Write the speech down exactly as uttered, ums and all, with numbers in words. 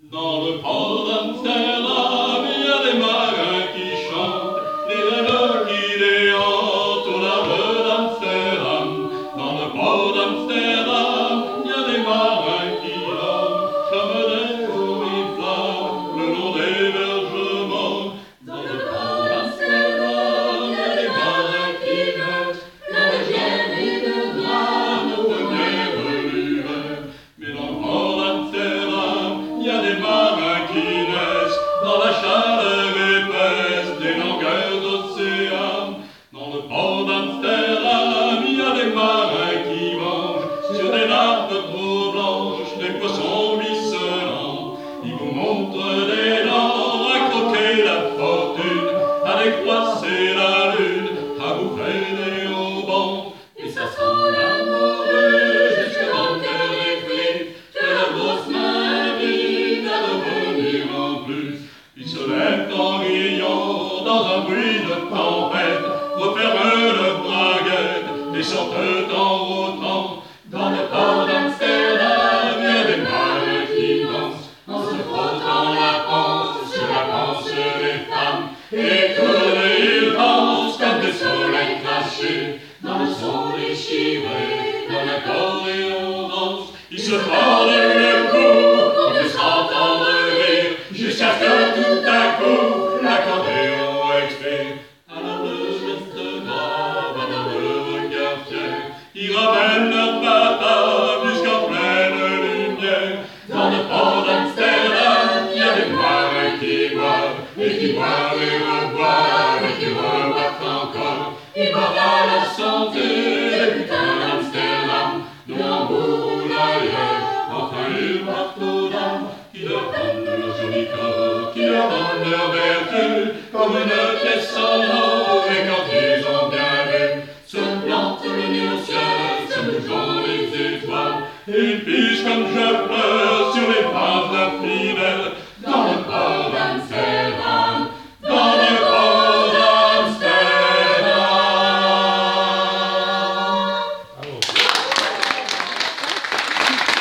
Dans le port d'Amsterdam, il y a des marins qui chantent, les rêveurs qui les hantent au large d'Amsterdam. Dans le port d'Amsterdam, il y a des marins qui dorment comme des fourmis-flammes le long des bergements. Dans le port d'Amsterdam, il y a des marins qui naissent dans le gel et le drame au premier l'hiver. Mais dans le port d'Amsterdam, il y a des marins qui naissent dans la chaleur épaisse des longueurs d'océan. Dans le port d'Amsterdam, il y a des marins qui mangent sur des nappes trop blanches des poissons ruisselants. Ils vous montrent des dents à croquer la fortune, à décroisser la lune, à bouffer des haubans. Et ça sent l'amoureux jusqu'au cœur des flics que la grosse main vide à revenir en plus. Ils se lèvent en riant dans un bruit de tempête, referment le braguette et sortent en rotant. Dans le port d'Amsterdam, il y a des marins qui dansent en se frottant la panse sur la panse des femmes. Et tournent, ils dansent comme des soleils crachés dans le son déchiré d'un accordéon danse. Ils se fendent le cou pour ne s'entendre rire jusqu'à ce que tout à coup l'accordéon expire. Alors le geste grave, alors le regard fier, ils ramènent leur bâtard jusqu'en pleine lumière. Dans le port d'Amsterdam, il y a des marins qui boivent et qui boivent et reboivent et qui reboivent encore. Ils boivent à la santé des putains d'Amsterdam, de Hambourg ou d'ailleurs. Enfin ils partent aux dames qui leur donnent leur joli corps, qui leur donnent leur vertu comme une pièce en or. Et quand ils ont bien vu, se plantent le nez au ciel, se bougent les étoiles, et ils pigent comme je pleure sur les braves infidèles dans le port d'Amsterdam.